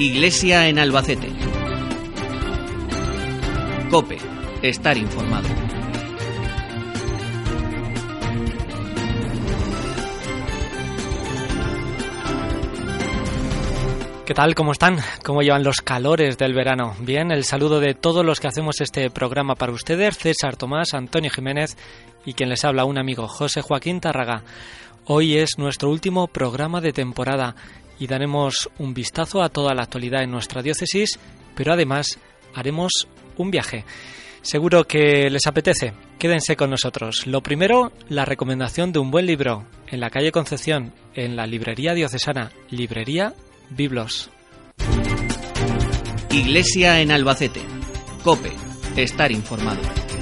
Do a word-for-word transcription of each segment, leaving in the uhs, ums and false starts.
Iglesia en Albacete. COPE. Estar informado. ¿Qué tal? ¿Cómo están? ¿Cómo llevan los calores del verano? Bien, el saludo de todos los que hacemos este programa para ustedes, César Tomás, Antonio Jiménez y quien les habla, un amigo, José Joaquín Tárraga. Hoy es nuestro último programa de temporada y daremos un vistazo a toda la actualidad en nuestra diócesis, pero además haremos un viaje. Seguro que les apetece. Quédense con nosotros. Lo primero, la recomendación de un buen libro en la calle Concepción, en la librería diocesana, Librería Biblos. Iglesia en Albacete. COPE. Estar informado.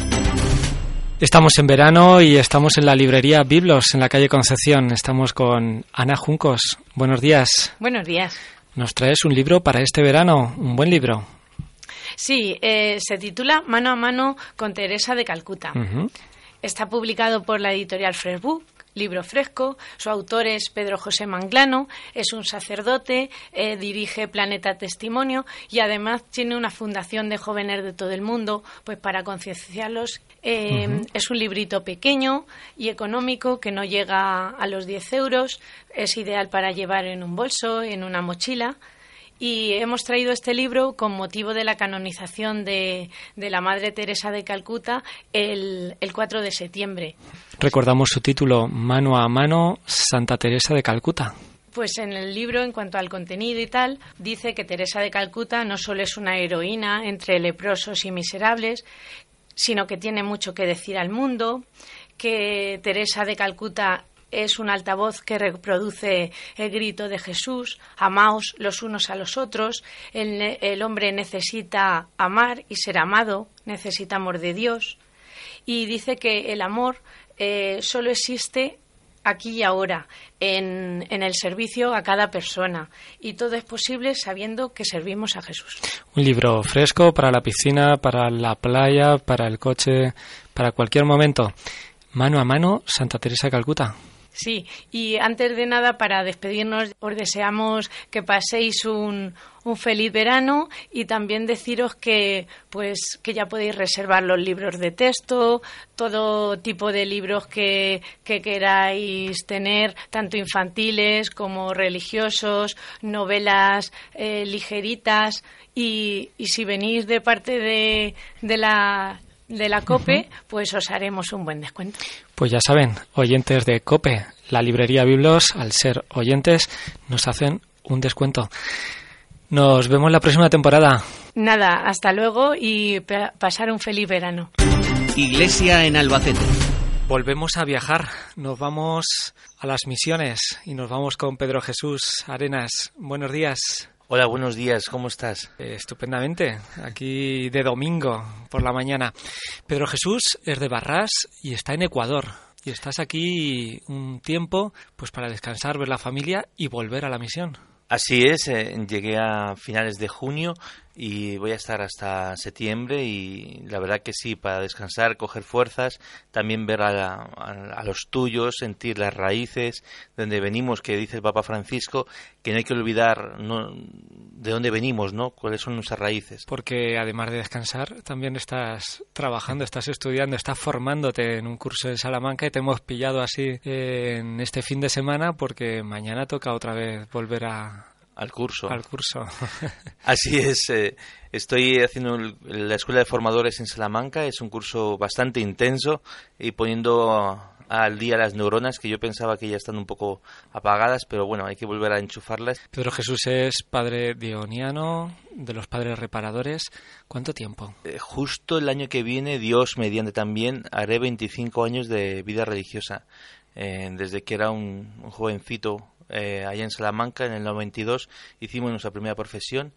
Estamos en verano y estamos en la librería Biblos, en la calle Concepción. Estamos con Ana Juncos. Buenos días. Buenos días. Nos traes un libro para este verano, un buen libro. Sí, eh, se titula Mano a mano con Teresa de Calcuta. Uh-huh. Está publicado por la editorial Fresh Book, libro fresco. Su autor es Pedro José Manglano, es un sacerdote, eh, dirige Planeta Testimonio y además tiene una fundación de jóvenes de todo el mundo, pues para concienciarlos. Eh, uh-huh. Es un librito pequeño y económico que no llega a los diez euros, es ideal para llevar en un bolso, en una mochila. Y hemos traído este libro con motivo de la canonización de, de la Madre Teresa de Calcuta el, el cuatro de septiembre. Recordamos su título, Mano a mano, Santa Teresa de Calcuta. Pues en el libro, en cuanto al contenido y tal, dice que Teresa de Calcuta no solo es una heroína entre leprosos y miserables, sino que tiene mucho que decir al mundo, que Teresa de Calcuta es un altavoz que reproduce el grito de Jesús, amaos los unos a los otros, el, el hombre necesita amar y ser amado, necesita amor de Dios, y dice que el amor eh, solo existe aquí y ahora, en, en el servicio a cada persona, y todo es posible sabiendo que servimos a Jesús. Un libro fresco para la piscina, para la playa, para el coche, para cualquier momento. Mano a mano, Santa Teresa de Calcuta. Sí, y antes de nada, para despedirnos, os deseamos que paséis un, un feliz verano y también deciros que, pues, que ya podéis reservar los libros de texto, todo tipo de libros que, que queráis tener, tanto infantiles como religiosos, novelas eh, ligeritas, y, y si venís de parte de, de la... de la COPE, uh-huh. pues os haremos un buen descuento. Pues ya saben, oyentes de COPE, la librería Biblos, al ser oyentes, nos hacen un descuento. Nos vemos la próxima temporada. Nada, hasta luego y pa- pasar un feliz verano. Iglesia en Albacete. Volvemos a viajar, nos vamos a las misiones y nos vamos con Pedro Jesús Arenas. Buenos días. Hola, buenos días, ¿cómo estás? Eh, estupendamente, aquí de domingo por la mañana. Pedro Jesús es de Barrás y está en Ecuador. Y estás aquí un tiempo pues para descansar, ver la familia y volver a la misión. Así es, eh, llegué a finales de junio y voy a estar hasta septiembre, y la verdad que sí, para descansar, coger fuerzas, también ver a, la, a, a los tuyos, sentir las raíces de donde venimos, que dice el Papa Francisco, que no hay que olvidar no, de dónde venimos, ¿no? Cuáles son nuestras raíces. Porque además de descansar, también estás trabajando, estás estudiando, estás formándote en un curso de Salamanca y te hemos pillado así en este fin de semana porque mañana toca otra vez volver a... Al curso. Al curso. Así es. Eh, estoy haciendo la Escuela de Formadores en Salamanca. Es un curso bastante intenso y poniendo al día las neuronas que yo pensaba que ya están un poco apagadas, pero bueno, hay que volver a enchufarlas. Pedro Jesús es padre dioniano, de los padres reparadores. ¿Cuánto tiempo? Eh, justo el año que viene, Dios mediante también, haré veinticinco años de vida religiosa. Eh, desde que era un, un jovencito, Eh, allá en Salamanca, en el noventa y dos, hicimos nuestra primera profesión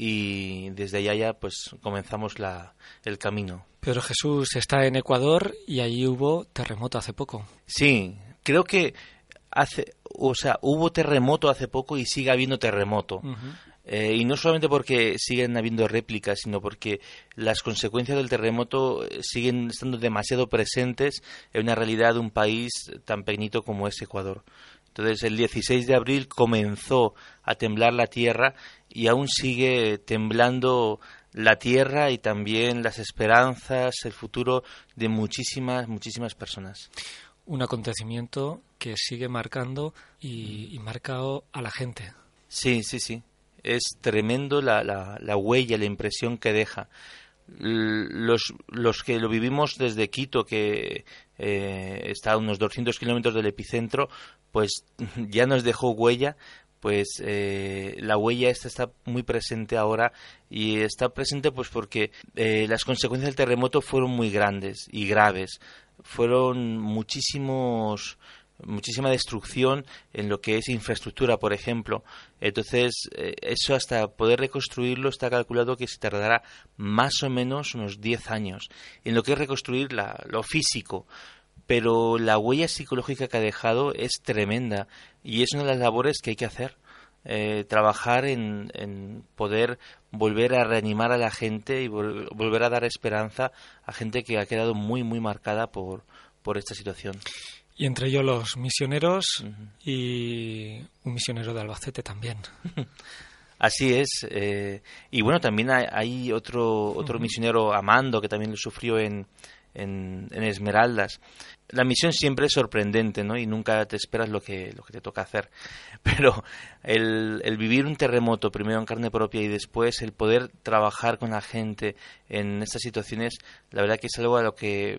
y desde allá ya pues comenzamos la, el camino. Pedro Jesús está en Ecuador y allí hubo terremoto hace poco. Sí, creo que hace, o sea, hubo terremoto hace poco y sigue habiendo terremoto. Uh-huh. Eh, y no solamente porque siguen habiendo réplicas, sino porque las consecuencias del terremoto siguen estando demasiado presentes en una realidad de un país tan pequeñito como es Ecuador. Entonces el dieciséis de abril comenzó a temblar la tierra y aún sigue temblando la tierra y también las esperanzas, el futuro de muchísimas, muchísimas personas. Un acontecimiento que sigue marcando y, y marca a la gente. Sí, sí, sí. Es tremendo la, la, la huella, la impresión que deja. Los, los que lo vivimos desde Quito, que eh, está a unos doscientos kilómetros del epicentro, pues ya nos dejó huella. Pues eh, la huella esta está muy presente ahora y está presente pues porque eh, las consecuencias del terremoto fueron muy grandes y graves. Fueron muchísimos muchísima destrucción en lo que es infraestructura, por ejemplo. Entonces, eh, eso hasta poder reconstruirlo está calculado que se tardará más o menos unos diez años. En lo que es reconstruir la, lo físico. Pero la huella psicológica que ha dejado es tremenda y es una de las labores que hay que hacer. Eh, trabajar en, en poder volver a reanimar a la gente y vol- volver a dar esperanza a gente que ha quedado muy, muy marcada por, por esta situación. Y entre ellos los misioneros Uh-huh. y un misionero de Albacete también. Así es. Eh, y bueno, también hay, hay otro, otro uh-huh. misionero, Amando, que también lo sufrió en, en, en Esmeraldas. La misión siempre es sorprendente, ¿no? Y nunca te esperas lo que, lo que te toca hacer. Pero el, el vivir un terremoto, primero en carne propia y después el poder trabajar con la gente en estas situaciones, la verdad que es algo a lo que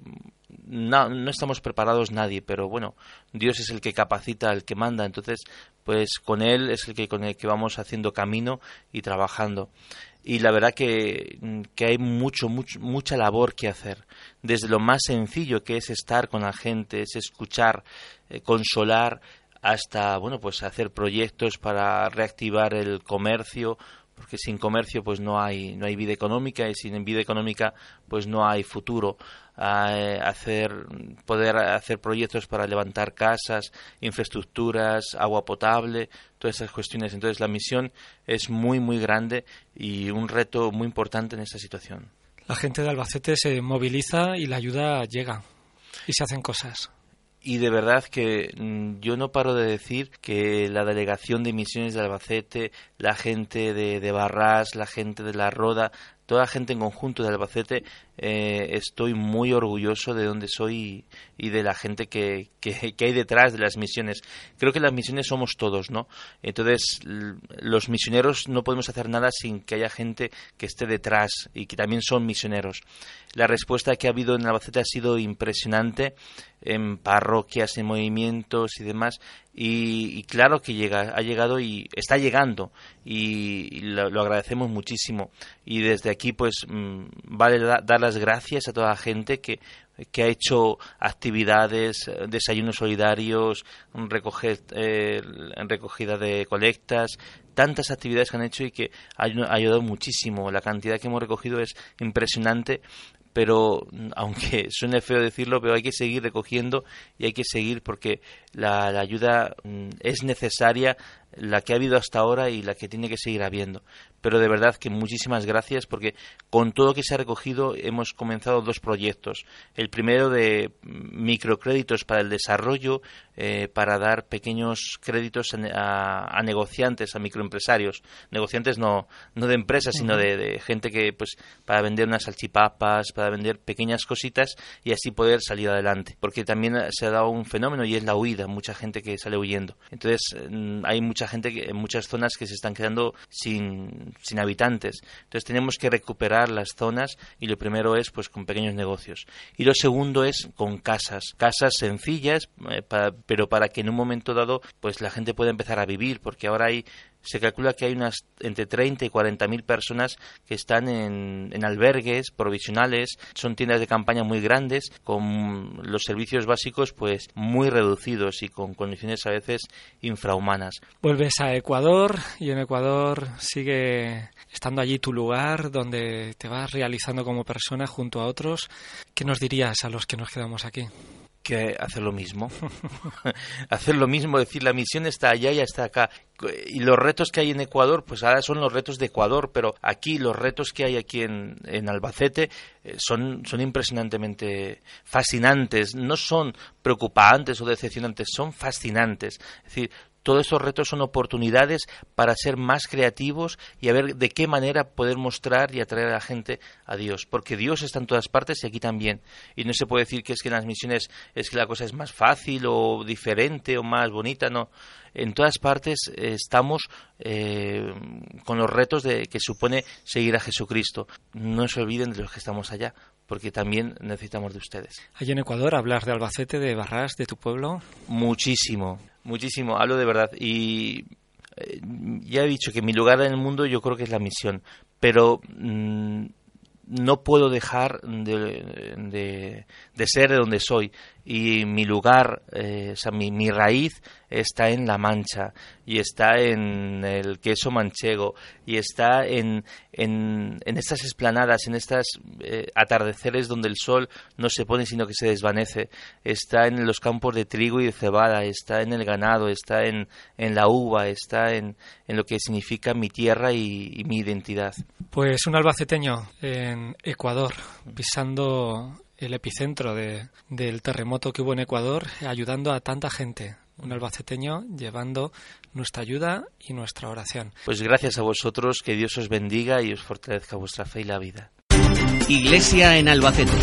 no, no estamos preparados nadie, pero bueno, Dios es el que capacita, el que manda, entonces pues con Él es el que, con el que vamos haciendo camino y trabajando. Y la verdad que, que hay mucho, mucho, mucha labor que hacer. Desde lo más sencillo que es estar con la gente, es escuchar, eh, consolar, hasta bueno pues hacer proyectos para reactivar el comercio, porque sin comercio pues no hay no hay vida económica y sin vida económica pues no hay futuro. Eh, hacer poder hacer proyectos para levantar casas, infraestructuras, agua potable, todas esas cuestiones. Entonces la misión es muy muy grande y un reto muy importante en esta situación. La gente de Albacete se moviliza y la ayuda llega y se hacen cosas. Y de verdad que mmm, yo no paro de decir que la delegación de misiones de Albacete, la gente de, de Barrás, la gente de La Roda, toda la gente en conjunto de Albacete, eh, estoy muy orgulloso de donde soy y, y de la gente que, que, que hay detrás de las misiones. Creo que las misiones somos todos, ¿no? Entonces, l- los misioneros no podemos hacer nada sin que haya gente que esté detrás y que también son misioneros. La respuesta que ha habido en Albacete ha sido impresionante, en parroquias, en movimientos y demás, y, y claro que llega, ha llegado y está llegando y, y lo, lo agradecemos muchísimo. Y desde aquí pues mmm, vale da, dar las gracias a toda la gente que que ha hecho actividades, desayunos solidarios, recoger, eh, recogida de colectas, tantas actividades que han hecho y que ha ayudado muchísimo. La cantidad que hemos recogido es impresionante, pero aunque suene feo decirlo, pero hay que seguir recogiendo y hay que seguir porque la, la ayuda es necesaria, la que ha habido hasta ahora y la que tiene que seguir habiendo. Pero de verdad que muchísimas gracias porque con todo lo que se ha recogido hemos comenzado dos proyectos. El primero de microcréditos para el desarrollo, eh, para dar pequeños créditos a, a, a negociantes, a microempresarios. Negociantes no, no de empresas, sino de, de gente que pues para vender unas salchipapas, para vender pequeñas cositas y así poder salir adelante. Porque también se ha dado un fenómeno y es la huida, mucha gente que sale huyendo. Entonces hay mucha gente que, en muchas zonas que se están quedando sin sin habitantes. Entonces tenemos que recuperar las zonas y lo primero es pues con pequeños negocios. Y lo segundo es con casas, casas sencillas, eh, para, pero para que en un momento dado pues la gente pueda empezar a vivir, porque ahora hay se calcula que hay unas entre treinta y cuarenta mil personas que están en, en albergues provisionales, son tiendas de campaña muy grandes, con los servicios básicos pues muy reducidos y con condiciones a veces infrahumanas. Vuelves a Ecuador y en Ecuador sigue estando allí tu lugar donde te vas realizando como persona junto a otros. ¿Qué nos dirías a los que nos quedamos aquí? que hacer lo mismo. Hacer lo mismo, decir, la misión está allá y está acá. Y los retos que hay en Ecuador, pues ahora son los retos de Ecuador, pero aquí los retos que hay aquí en, en Albacete eh, son, son impresionantemente fascinantes. No son preocupantes o decepcionantes, son fascinantes. Es decir, todos estos retos son oportunidades para ser más creativos y a ver de qué manera poder mostrar y atraer a la gente a Dios. Porque Dios está en todas partes y aquí también. Y no se puede decir que es que en las misiones es que la cosa es más fácil o diferente o más bonita, no. En todas partes eh, estamos eh, con los retos de que supone seguir a Jesucristo. No se olviden de los que estamos allá, porque también necesitamos de ustedes. Allí en Ecuador, hablar de Albacete, de Barrás, de tu pueblo. Muchísimo, muchísimo, hablo de verdad. Y eh, ya he dicho que mi lugar en el mundo yo creo que es la misión, pero mmm, no puedo dejar de, de, de ser de donde soy. Y mi lugar, eh, o sea, mi, mi raíz está en La Mancha, y está en el queso manchego, y está en, en, en estas esplanadas, en estos eh, atardeceres donde el sol no se pone sino que se desvanece, está en los campos de trigo y de cebada, está en el ganado, está en, en la uva, está en, en lo que significa mi tierra y, y mi identidad. Pues un albaceteño en Ecuador, pisando el epicentro de, del terremoto que hubo en Ecuador, ayudando a tanta gente. Un albaceteño llevando nuestra ayuda y nuestra oración. Pues gracias a vosotros, que Dios os bendiga y os fortalezca vuestra fe y la vida. Iglesia en Albacete.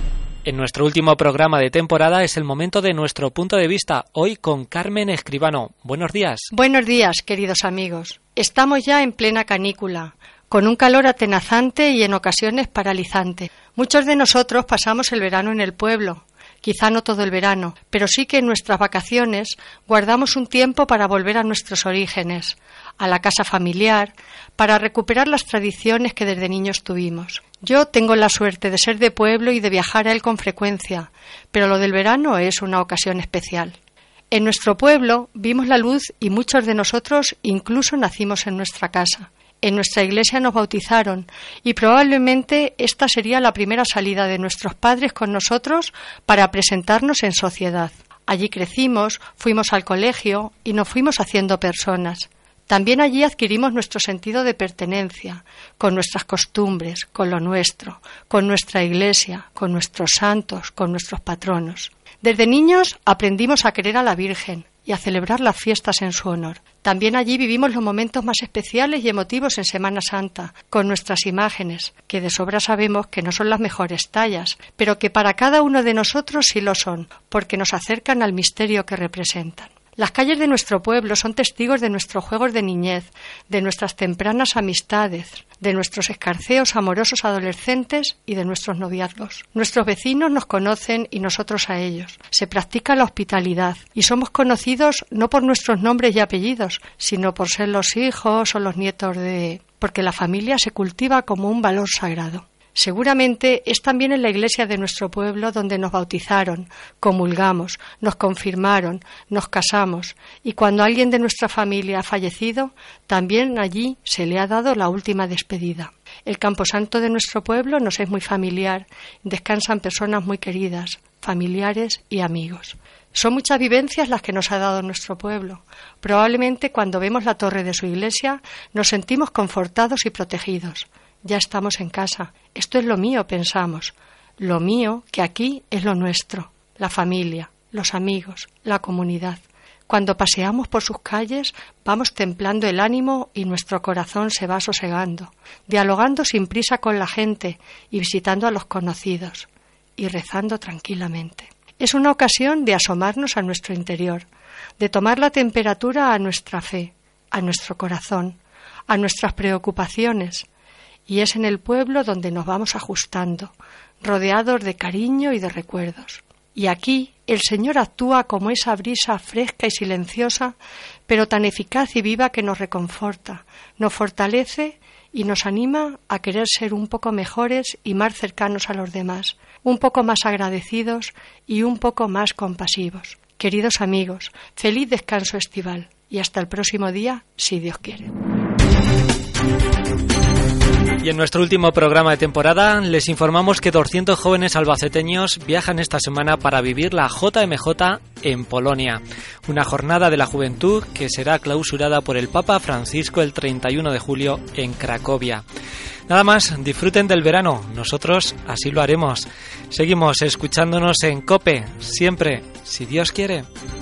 En nuestro último programa de temporada es el momento de nuestro punto de vista, hoy con Carmen Escribano. Buenos días. Buenos días, queridos amigos. Estamos ya en plena canícula, con un calor atenazante y en ocasiones paralizante. Muchos de nosotros pasamos el verano en el pueblo, quizá no todo el verano, pero sí que en nuestras vacaciones guardamos un tiempo para volver a nuestros orígenes, a la casa familiar, para recuperar las tradiciones que desde niños tuvimos. Yo tengo la suerte de ser de pueblo y de viajar a él con frecuencia, pero lo del verano es una ocasión especial. En nuestro pueblo vimos la luz y muchos de nosotros incluso nacimos en nuestra casa. En nuestra iglesia nos bautizaron y probablemente esta sería la primera salida de nuestros padres con nosotros para presentarnos en sociedad. Allí crecimos, fuimos al colegio y nos fuimos haciendo personas. También allí adquirimos nuestro sentido de pertenencia, con nuestras costumbres, con lo nuestro, con nuestra iglesia, con nuestros santos, con nuestros patronos. Desde niños aprendimos a querer a la Virgen y a celebrar las fiestas en su honor. También allí vivimos los momentos más especiales y emotivos en Semana Santa, con nuestras imágenes, que de sobra sabemos que no son las mejores tallas, pero que para cada uno de nosotros sí lo son, porque nos acercan al misterio que representan. Las calles de nuestro pueblo son testigos de nuestros juegos de niñez, de nuestras tempranas amistades, de nuestros escarceos amorosos adolescentes y de nuestros noviazgos. Nuestros vecinos nos conocen y nosotros a ellos. Se practica la hospitalidad y somos conocidos no por nuestros nombres y apellidos, sino por ser los hijos o los nietos de... porque la familia se cultiva como un valor sagrado. Seguramente es también en la iglesia de nuestro pueblo donde nos bautizaron, comulgamos, nos confirmaron, nos casamos y cuando alguien de nuestra familia ha fallecido, también allí se le ha dado la última despedida. El camposanto de nuestro pueblo nos es muy familiar, descansan personas muy queridas, familiares y amigos. Son muchas vivencias las que nos ha dado nuestro pueblo. Probablemente cuando vemos la torre de su iglesia nos sentimos confortados y protegidos. Ya estamos en casa. Esto es lo mío, pensamos. Lo mío, que aquí es lo nuestro, la familia, los amigos, la comunidad. Cuando paseamos por sus calles, vamos templando el ánimo y nuestro corazón se va sosegando, dialogando sin prisa con la gente y visitando a los conocidos, y rezando tranquilamente. Es una ocasión de asomarnos a nuestro interior, de tomar la temperatura a nuestra fe, a nuestro corazón, a nuestras preocupaciones, y es en el pueblo donde nos vamos ajustando, rodeados de cariño y de recuerdos. Y aquí el Señor actúa como esa brisa fresca y silenciosa, pero tan eficaz y viva que nos reconforta, nos fortalece y nos anima a querer ser un poco mejores y más cercanos a los demás, un poco más agradecidos y un poco más compasivos. Queridos amigos, feliz descanso estival y hasta el próximo día, si Dios quiere. Y en nuestro último programa de temporada les informamos que doscientos jóvenes albaceteños viajan esta semana para vivir la J M J en Polonia, una jornada de la juventud que será clausurada por el Papa Francisco el treinta y uno de julio en Cracovia. Nada más, disfruten del verano, nosotros así lo haremos. Seguimos escuchándonos en COPE, siempre, si Dios quiere.